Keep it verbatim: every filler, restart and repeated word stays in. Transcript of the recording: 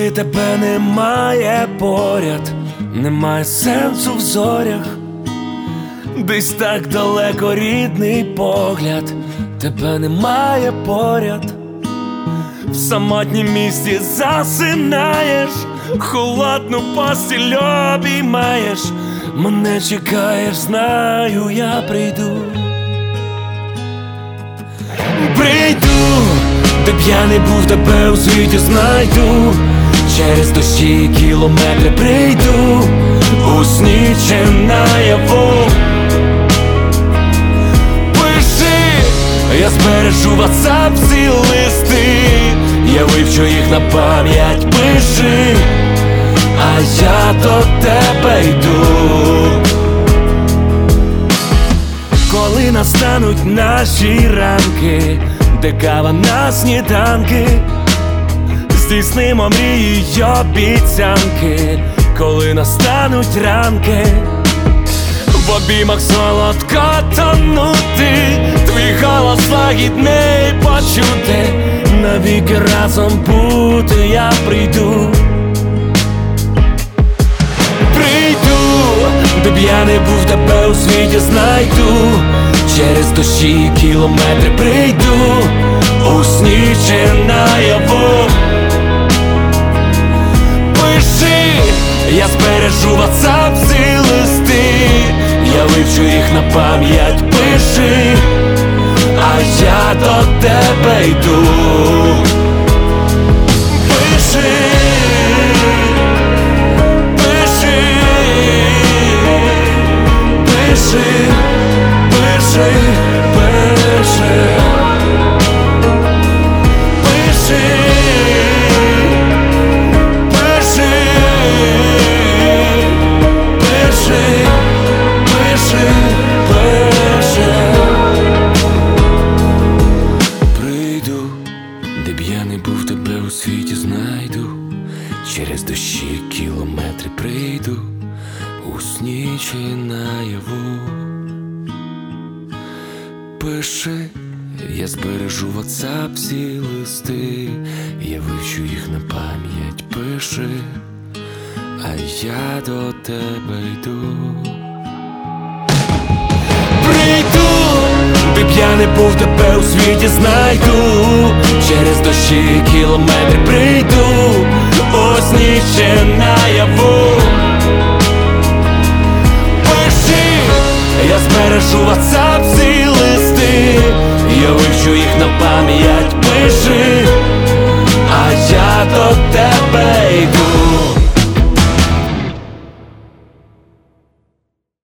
Коли тебе немає поряд, немає сенсу в зорях, десь так далеко рідний погляд, тебе немає поряд. В самотнім місті засинаєш, холодну постіль обіймаєш, мене чекаєш, знаю, я прийду. Прийду, де б я не був, тебе у світі знайду. Через дощі і кілометри прийду, у сні чи наяву. Пиши, я збережу ватсап всі листи, я вивчу їх на пам'ять. Пиши, а я до тебе йду. Коли настануть наші ранки, де кава на сніданки, здійснимо мрії й обіцянки. Коли настануть ранки, в обіймах солодко тонути, твій голос лагідний почути, навіки разом бути я прийду. Прийду, де б я не був, тебе у світі знайду. Через дощі і кілометри прийду, у сні чи наяву. Пиши, я збережу ватсап всі листи, я вивчу їх на пам'ять. Пиши, а я до тебе йду. Пиши, пиши, пиши, пиши, пиши, пиши, пиши, пиши, пиши, пиши. Прийду, де б я не був, тебе у світі знайду. Через дощі кілометри прийду, у сні чи наяву. Пиши, я збережу ватсап всі листи, я вивчу їх на пам'ять. Пиши, а я до тебе йду. Прийду, де б я не був, тебе у світі знайду. Через дощі кілометри прийду, у сні чи наяву. Пиши, я збережу ватсап всі листи, я вивчу їх на пам'ять. Пиши, а я до тебе